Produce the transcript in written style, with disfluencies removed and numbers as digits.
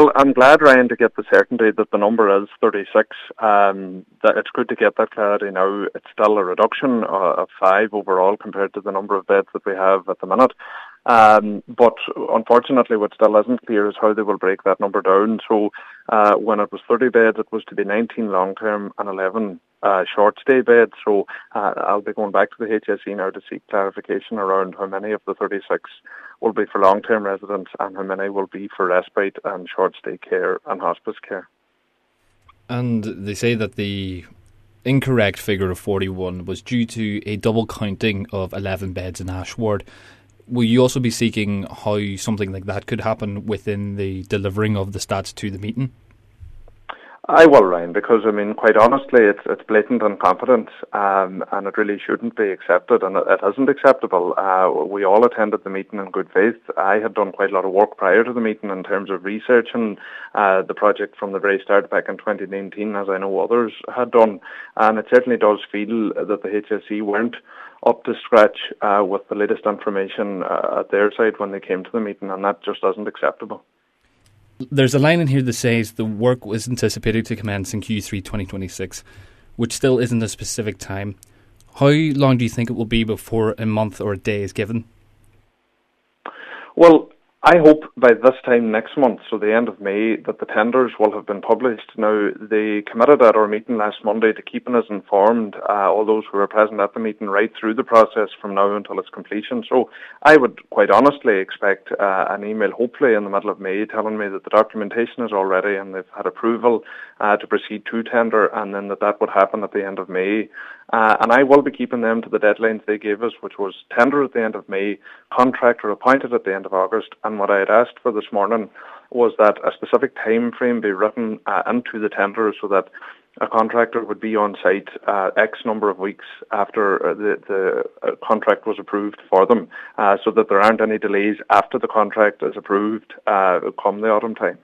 Well, I'm glad, Ryan, to get the certainty that the number is 36. That it's good to get that clarity now. It's still a reduction of 5 overall compared to the number of beds that we have at the minute. But unfortunately, what still isn't clear is how they will break that number down. So when it was 30 beds, it was to be 19 long-term and 11 short-stay beds. So I'll be going back to the HSE now to seek clarification around how many of the 36 will be for long-term residents and how many will be for respite and short-stay care and hospice care. And they say that the incorrect figure of 41 was due to a double counting of 11 beds in Ash Ward. Will you also be seeking how something like that could happen within the delivering of the stats to the meeting? I will, Ryan, because, quite honestly, it's blatant incompetence, and it really shouldn't be accepted, and it isn't acceptable. We all attended the meeting in good faith. I had done quite a lot of work prior to the meeting in terms of researching the project from the very start back in 2019, as I know others had done, and it certainly does feel that the HSE weren't up to scratch with the latest information at their side when they came to the meeting, and that just isn't acceptable. There's a line in here that says the work was anticipated to commence in Q3 2026, which still isn't a specific time. How long do you think it will be before a month or a day is given? Well, I hope by this time next month, so the end of May, that the tenders will have been published. Now, they committed at our meeting last Monday to keeping us informed, all those who were present at the meeting, right through the process from now until its completion. So I would quite honestly expect an email, hopefully in the middle of May, telling me that the documentation is all ready and they've had approval to proceed to tender, and then that would happen at the end of May. And I will be keeping them to the deadlines they gave us, which was tender at the end of May, contractor appointed at the end of August, and what I had asked for this morning was that a specific time frame be written into the tender so that a contractor would be on site X number of weeks after the contract was approved for them, so that there aren't any delays after the contract is approved come the autumn time.